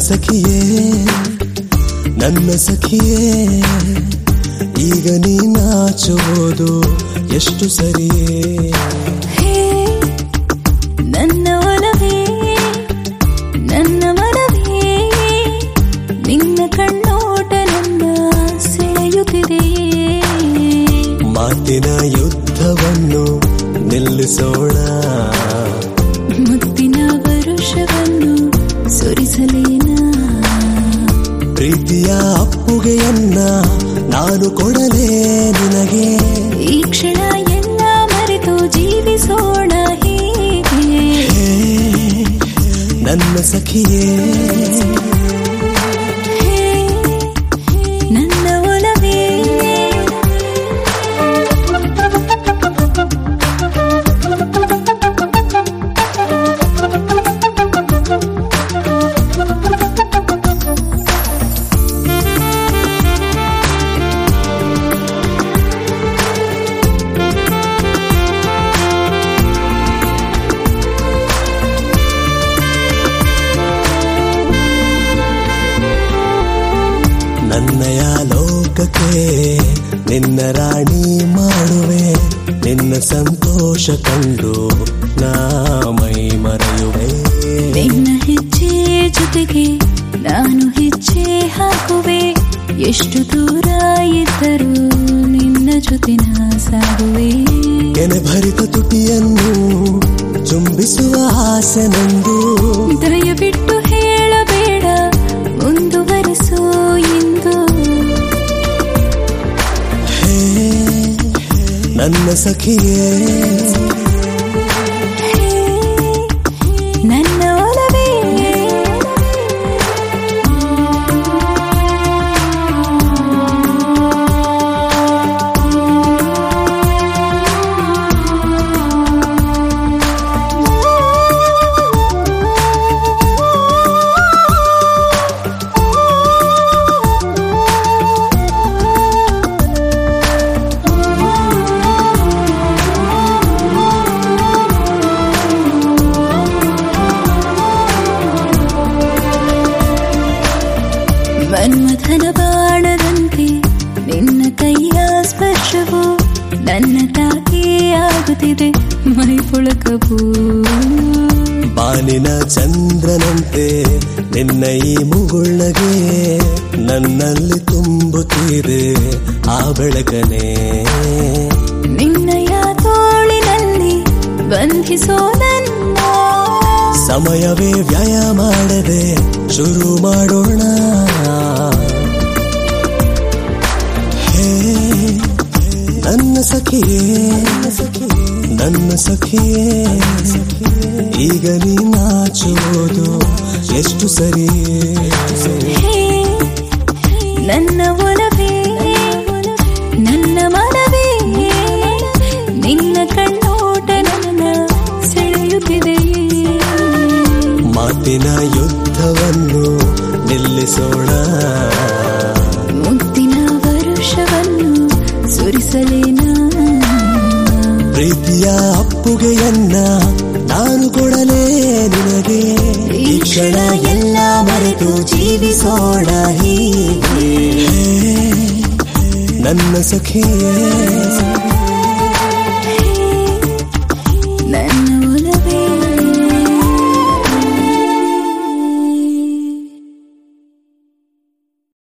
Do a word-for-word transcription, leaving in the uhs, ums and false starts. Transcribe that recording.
ಸಖಿಯೇ ನನ್ನ ಸಖಿಯೇ ಈಗ ನೀ ನಾಚುವುದು ಎಷ್ಟು ಸರಿಯೇ ಹೇ ನನ್ನ ಒಲವೇ ನನ್ನ ಮನವೇ ನಿನ್ನ ಕಣ್ಣೋಟ ನನ್ನ ಸೆಳೆಯುತ್ತಿದೆಯೇ ಮಾತಿನ ಯುದ್ಧವನ್ನು ನಿಲ್ಲಿಸೋಣ ಮುತ್ತಿನ ವರುಷವನ್ನು ಸುರಿಸಲೇನಾ ಪ್ರೀತಿಯ ಅಪ್ಪುಗೆಯನ್ನ ನಾನು ಕೊಡಲೇ ನಿನಗೆ ಈ ಕ್ಷಣ ಎಲ್ಲ ಮರೆತು ಜೀವಿಸೋಣ ಹೀಗೆ ನನ್ನ ಸಖಿಯೇ ನನ್ನ ಒಲವೇ ನನ್ನಯ ಲೋಕಕ್ಕೆ ನಿನ್ನ ರಾಣಿ ಮಾಡುವೆ ನಿನ್ನ ಸಂತೋಷ ಕಂಡು ನಾ ಮೈ ಮರೆಯುವೆ ನಿನ್ನ ಹೆಜ್ಜೆ ಜೊತೆಗೆ ನಾನು ಹೆಜ್ಜೆ ಹಾಕುವೆ ಎಷ್ಟು ದೂರ ಇದ್ದರೂ ನಿನ್ನ ಜೊತೆ ನಾ ಸಾಗುವೆ ಕೆನೆ ಭರಿತ ತುಟಿಯನ್ನು ಚುಂಬಿಸುವ ಆಸೆ ನಂದು ದಯವಿಟ್ಟು ಹೇಳಬೇಡ ಮುಂದುವರಿಸು ಎಂದು ನನ್ನ ಸಖಿಯೇ ನನ್ನ ಒಲವೇ ಮನ್ಮಥನ ಬಾಣದಂತೆ ನಿನ್ನ ಕೈಯ ಸ್ಪರ್ಶವು ನನ್ನ ತಾಕೇ ಆಗುತ್ತಿದೆ ಮೈ ಪುಳಕವು ಬಾನಿನ ಚಂದ್ರನಂತೆ ನಿನ್ನ ಈ ಮುಗುಳ್ನಗೆ ನನ್ನಲ್ಲಿ ತುಂಬುತ್ತಿದೆ ಆ ಬೆಳಕನೆ ನಿನ್ನಯ ತೋಳಿನಲ್ಲಿ ಬಂಧಿಸೋ ನನ್ನ ಸಮಯವೇ ವ್ಯಯ ಮಾಡದೆ ಶುರು ಮಾಡೋಣ ಹೇ ನನ್ನ ಸಖಿಯೇ ನನ್ನ ಸಖಿಯೇ ಈಗ ನೀ ನಾಚುವುದು ಎಷ್ಟು ಸರಿಯೇ ನನ್ನ ಒಲವೇ ನನ್ನ ಮನವೇ ನಿನ್ನ ಕಣ್ಣೋಟ ನನ್ನ ಸೆಳೆಯುತ್ತಿದೆಯೇ ಮಾತಿನ ಯುದ್ಧವನ್ನು ನಿಲ್ಲಿಸೋಣ ಮುತ್ತಿನ ವರುಷವನ್ನು ಸುರಿಸಲೇನಾ ಪ್ರೀತಿಯ ಅಪ್ಪುಗೆಯನ್ನ ನಾನು ಕೊಡಲೇ ನಿನಗೆ ಈ ಕ್ಷಣ ಎಲ್ಲ ಮರೆತು ಜೀವಿಸೋಣ ಹೀಗೆ ನನ್ನ ಸಖಿಯೇ